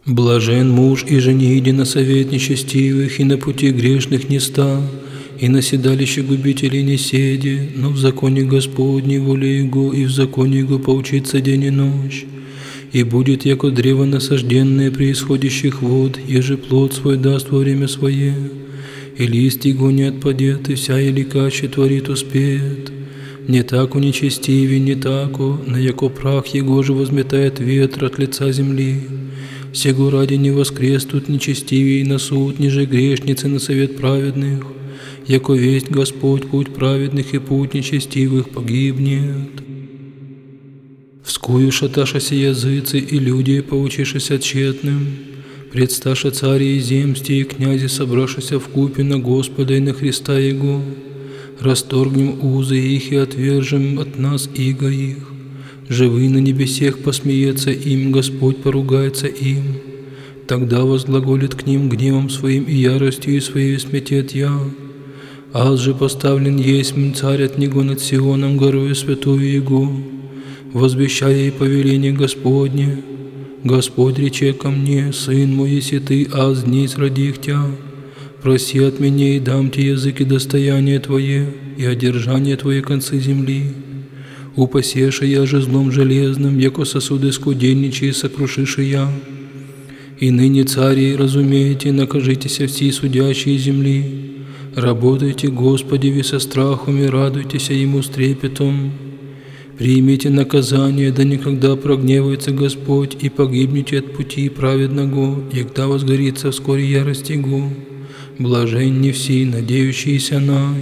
Блажен муж и жениди на совет нечестивых, и на пути грешных не ста, и на седалище губителей не седи, но в законе Господней воле Его, и в законе Его поучится день и ночь. И будет, яко древо насажденное при исходящих вод, еже плод свой даст во время свое, и лист его не отпадет, и вся еликаче творит успеет. Не тако нечестивее, не тако, на яко прах его же возметает ветер от лица земли. Сего ради не воскреснут нечестивее на суд, ниже грешницы на совет праведных, яко весть Господь путь праведных и путь нечестивых погибнет. Вскую шаташася языцы и люди, поучишися тщетным, предсташа цари и земсти и князи, собрашися вкупе на Господа и на Христа Его, расторгнем узы их и отвержем от нас иго их. Живый на небесех посмеется им, Господь поругается им. Тогда возглаголит к ним гневом своим и яростью своей сметет я. Аз же поставлен есть царь от него над Сионом, горою святую Его, возвещая и повеление Господне. Господь рече ко мне: Сын мой, еси ты, аз днесь родих тя. Проси от меня, и дам тебе языки достояние Твое, и одержание Твое концы земли. Упасеша я же злом железным, яко сосуды скудельничие сокрушиши я. И ныне, цари, разумеете, накажитеся все судящие земли. Работайте, Господи, ви со страхом, и радуйтесь Ему с трепетом. Примите наказание, да никогда прогневается Господь, и погибнете от пути праведного, егда возгорится вскоре ярость Его. Блаженни все, надеющиеся на.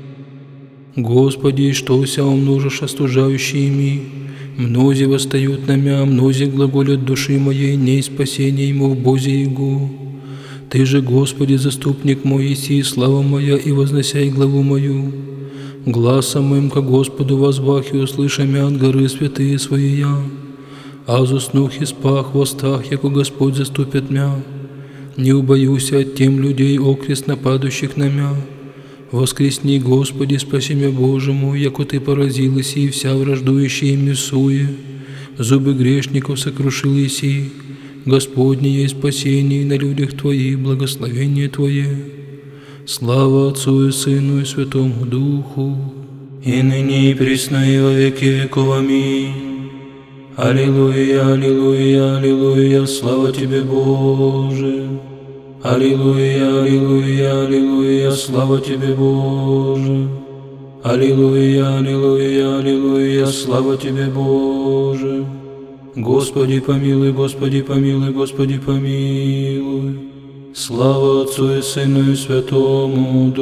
Господи, что ся умножишь остужающими? Мнози восстают на мя, мнози глаголят души моей, не спасение ему в Бозе Его. Ты же, Господи, заступник мой, еси, слава моя, и возносяй главу мою. Гласом моим ко Господу возвах, и услыша мя от горы святые свои я. Аз уснух и спах в востах, яко Господь заступит мя. Не убоюся от тем людей, окрест нападущих на мя. Воскресни, Господи, спаси мя, Боже мой, яко Ты поразил еси, вся враждующая им суе. Зубы грешников сокрушил еси. Господне есть спасение на людях Твоих, благословение Твое. Слава Отцу и Сыну и Святому Духу, и ныне и присно и во веки веков. Аминь. Аллилуйя, аллилуйя, аллилуйя, слава Тебе, Боже. Аллилуйя, аллилуйя, аллилуйя, слава Тебе, Боже. Аллилуйя, аллилуйя, аллилуйя, слава Тебе, Боже. Господи помилуй, Господи помилуй, Господи помилуй. Слава Отцу и Сыну и Святому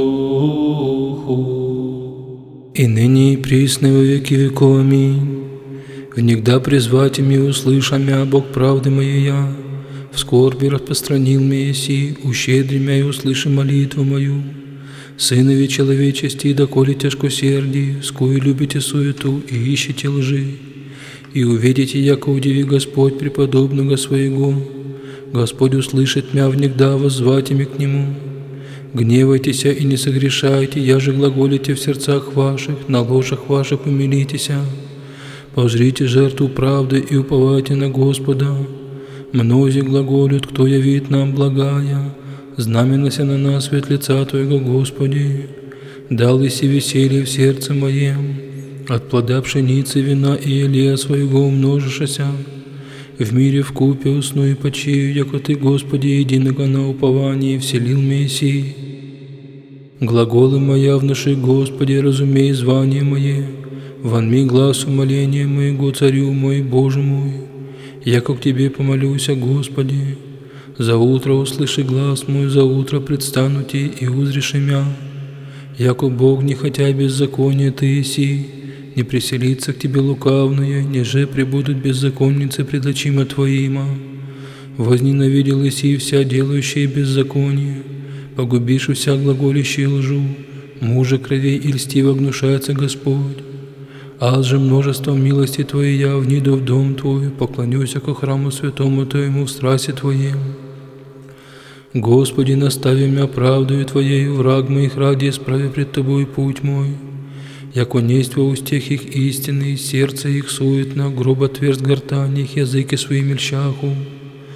Духу, и ныне и присно во веки веков. Аминь. Внегда призвать ими услыша мя, Бог правды моей я, в скорби распространил меня еси, ущедри мя и услыши молитву мою. Сынови человечести, доколе тяжкосердие, скую любите суету и ищете лжи, и увидите, яко удиви Господь преподобного своего. Господь услышит мя внегда, воззвать ими к Нему. Гневайтеся и не согрешайте, я же глаголите в сердцах ваших, на ложах ваших умилитеся. Пожрите жертву правды и уповайте на Господа. Мнози глаголют, кто явит нам благая, знаменася на нас свет лица Твоего, Господи. Дал еси веселье в сердце моем, от плода пшеницы, вина и елея своего умножишася. В мире вкупе усну и почию, яко Ты, Господи, единого на уповании вселил Мессии. Глаголы моя внуши, Господи, разумей звание мое, вонми глаз умоления моего, Царю мой, Боже мой. Яко к Тебе помолюся, Господи, за утро услыши глаз мой, за утро предстану Ти и узришь мя. Яко Бог, не хотя беззакония Ты еси, не приселится к Тебе лукавное, неже пребудут беззаконницы пред очима Твоима. Возненавидел еси вся делающая беззаконие, погубишь вся глаголящая лжу, мужа кровей и льстиво гнушается Господь. Аз же множеством милости Твоей я вниду в дом Твой, поклонюся ко храму святому Твоему в страсти Твоем. Господи, настави мя правдою Твоею, враг моих ради исправи пред Тобой путь мой. Яко несть во устех их истины, сердце их суетно, гроб отверст гортань их, языки свои мельчаху.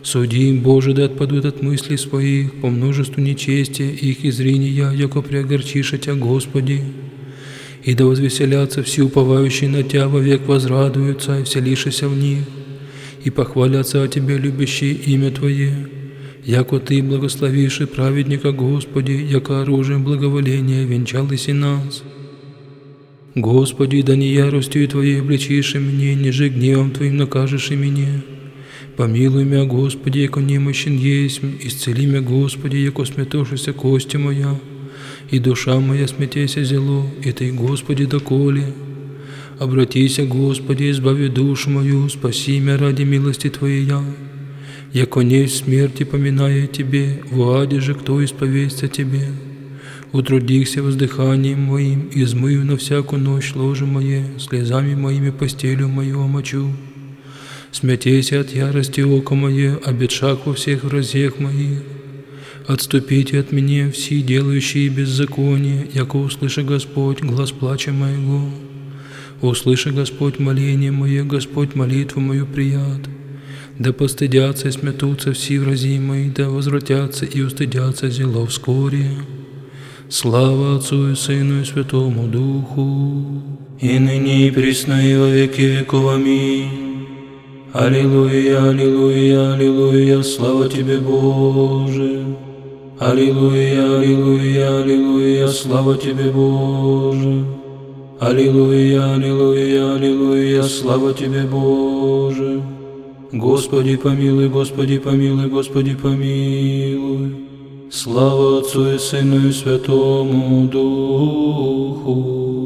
Суди им, Боже, да отпадут от мыслей своих, по множеству нечестия их изрения, яко приогорчиша Тя, Господи. И да возвеселятся все уповающие на Тя, вовек возрадуются, и вселишися в них, и похвалятся о Тебе, любящие имя Твое. Яко Ты благословишь праведника, Господи, яко оружием благоволения венчал и нас. Господи, да не яростью Твоей обличишь меня, ниже гневом Твоим накажешь и меня. Помилуй меня, Господи, яко немощен есть, исцели меня, Господи, яко сметошися кости моя, и душа моя смятейся зело, и Ты, Господи, доколе. Обратися, Господи, избави душу мою, спаси меня ради милости Твоей. Яко не в смерти поминая Тебе, в аде же кто исповедься Тебе. Утрудихся воздыханием моим, и измыю на всякую ночь ложе мое, слезами моими постелью мою омочу. Смятейся от ярости око мое, обетшак во всех вразех моих. Отступите от меня все делающие беззаконие, яко услыши Господь глаз плача моего. Услыши, Господь, моление мое, Господь, молитву мою прият. Да постыдятся и смятутся все врази мои, да возвратятся и устыдятся зело вскоре. Слава Отцу и Сыну и Святому Духу, и ныне и присно и во веки веков. Аминь. Аллилуйя, аллилуйя, аллилуйя, слава Тебе, Боже. Аллилуйя, аллилуйя, аллилуйя, слава Тебе, Боже. Аллилуйя, аллилуйя, аллилуйя, слава Тебе, Боже. Господи помилуй, Господи помилуй, Господи помилуй. Слава Отцу и Сыну и Святому Духу,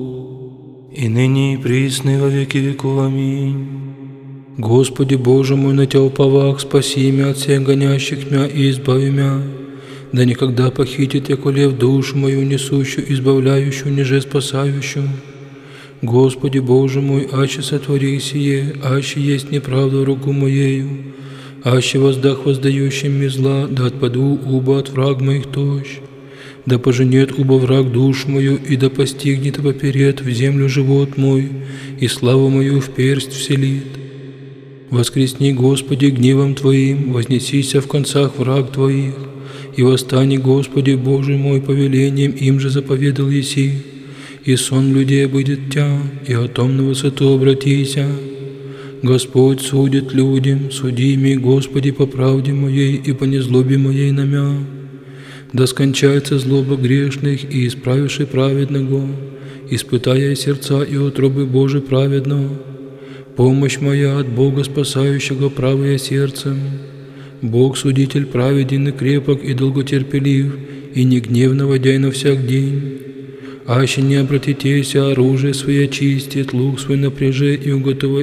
и ныне и присно и во веки веков. Аминь. Господи Боже мой, на Тя уповах, спаси меня от всех гонящих меня и избави меня. Да никогда похитит, яко лев, душу мою несущую, избавляющую, ниже спасающую. Господи Боже мой, аще сотвори сие, аще есть неправда в руку моею, аще воздах воздающим мне зла, да отпаду уба от враг моих тощ. Да поженет уба враг душу мою, и да постигнет поперед в землю живот мой, и славу мою в персть вселит. Воскресни, Господи, гневом Твоим, вознесися в концах враг Твоих, и восстани, Господи, Боже мой, повелением им же заповедал еси, и сон людей будет Тя, и о том на высоту обратися. Господь судит людям, суди ми, Господи, по правде моей и по незлобе моей на мя. Да скончается злоба грешных и исправивши праведного, испытая сердца и утробы Божий праведного. Помощь моя от Бога спасающего правое сердцем. Бог судитель праведен и крепок и долготерпелив, и не гневно водяй на всяк день. Аще не обратитесь, оружие свое очистит, лук свой напряже и уготова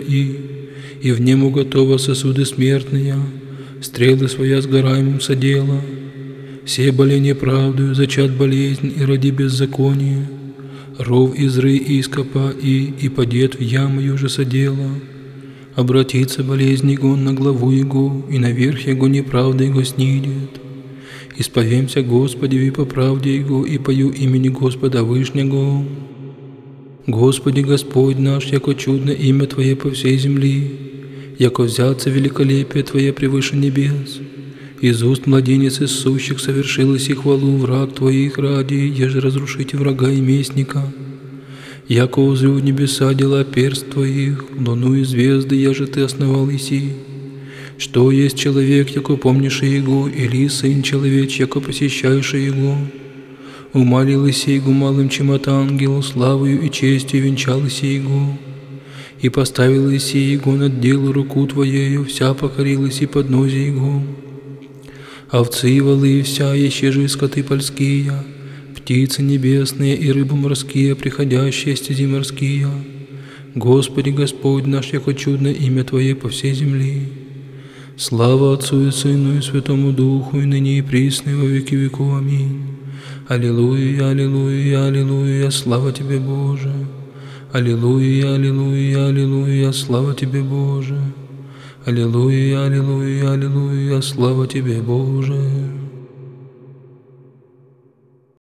и в нем уготова сосуды смертные, стрелы своя сгораемым содела. Все боли неправдою, зачат болезнь и ради беззакония. Ров из ры ископа и падет в яму уже содела. Обратится болезнь его на главу его, и наверх его неправда его снидет. Исповемся Господи и по правде Его, и пою имени Господа Вышнего. Господи Господь наш, яко чудно имя Твое по всей земли, яко взяться великолепие Твое превыше небес. Из уст младенец из сущих совершилось и хвалу враг Твоих ради, еже разрушите врага и местника. Яко узрю небеса дела перст Твоих, луну и звезды, еже Ты основал еси. Что есть человек, яко помнишь Его, или сын человеч, яко посещаешь Его? Умалил Его малым, чем от ангел, славою и честью венчал Его. И поставил Его над делу руку Твоею, вся покорилась и поднозе Его. Овцы и волы вся, еще же скоты польские, птицы небесные и рыбы морские, приходящие стези морские. Господи Господь наш, яко чудно имя Твое по всей земли. Слава Отцу и Сыну и Святому Духу, и ныне и присно и во веки веков. Аминь. Аллилуйя, аллилуйя, аллилуйя, слава Тебе, Боже. Аллилуйя, аллилуйя, аллилуйя, слава Тебе, Боже. Аллилуйя, аллилуйя, аллилуйя, слава Тебе, Боже.